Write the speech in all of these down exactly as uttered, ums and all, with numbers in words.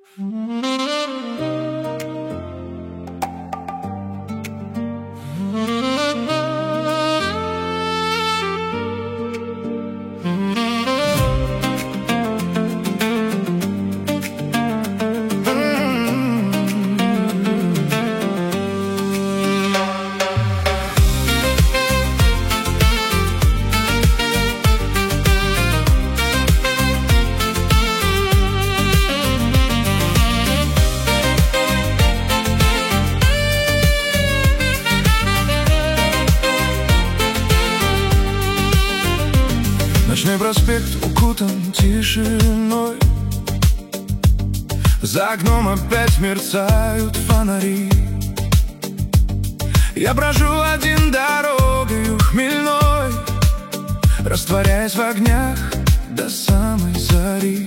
Ночной проспект укутан тишиной, за окном опять мерцают фонари. Я брожу один дорогою хмельной, растворяясь в огнях до самой зари.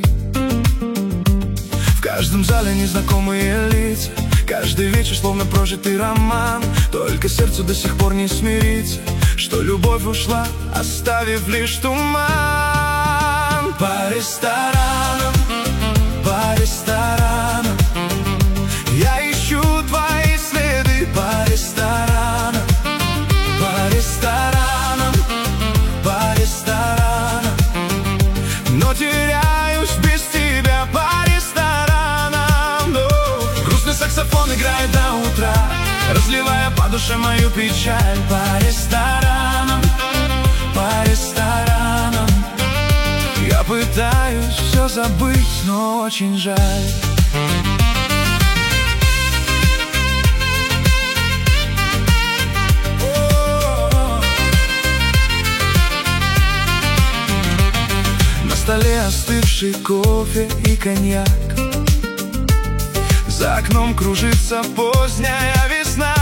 В каждом зале незнакомые лица, каждый вечер словно прожитый роман. Только сердцу до сих пор не смириться, что любовь ушла, оставив лишь туман. По ресторанам, по ресторанам я ищу твои следы. По ресторанам, по ресторанам, по ресторанам, но теряюсь без тебя. По ресторанам, но грустный саксофон играет до утра, разливая по душе мою печаль. По ресторанам, по ресторанам я пытаюсь все забыть, но очень жаль. На столе остывший кофе и коньяк, за окном кружится поздняя весна.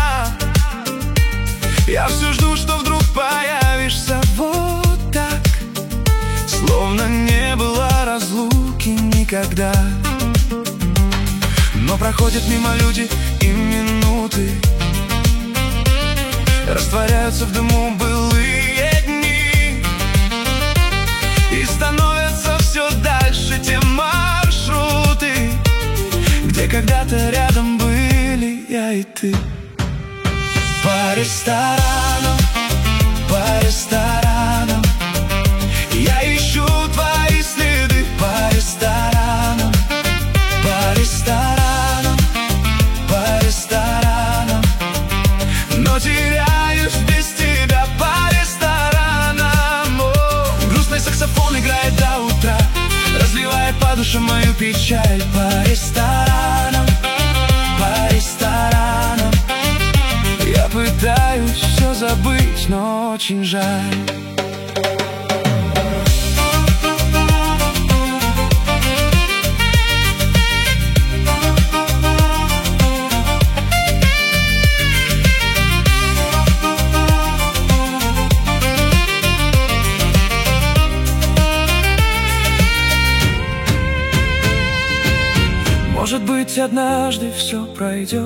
Я все жду, что вдруг появишься вот так, словно не было разлуки никогда. Но проходят мимо люди и минуты, растворяются в дыму былые дни, и становятся все дальше те маршруты, где когда-то рядом были я и ты. По ресторанам, по ресторанам я ищу твои следы. По ресторанам, по ресторанам, по ресторанам, но теряюсь без тебя. По ресторанам, о, грустный саксофон играет до утра, разливает по душе мою печаль. По ресторанам, по ресторанам я пытаюсь все забыть, но очень жаль. Может быть, однажды все пройдет,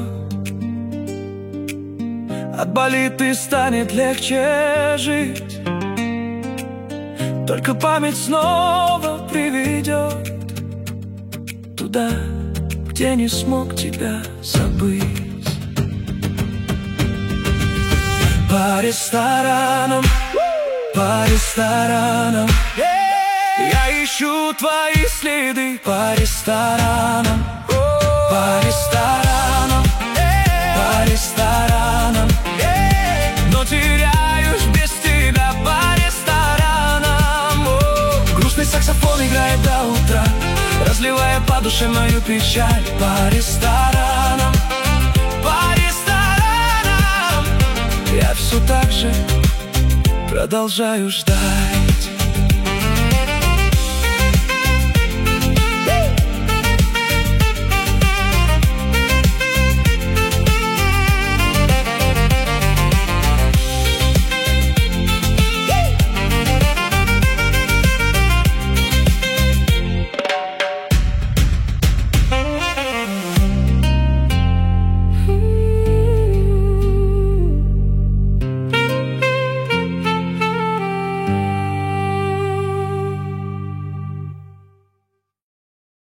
отболит и станет легче жить. Только память снова приведет туда, где не смог тебя забыть. По ресторанам, по ресторанам я ищу твои следы. По ресторанам, по ресторанам, по ресторанам, но теряюсь без тебя. По ресторанам, о, грустный саксофон играет до утра, разливая по душе мою печаль. По ресторанам, по ресторанам я все так же продолжаю ждать.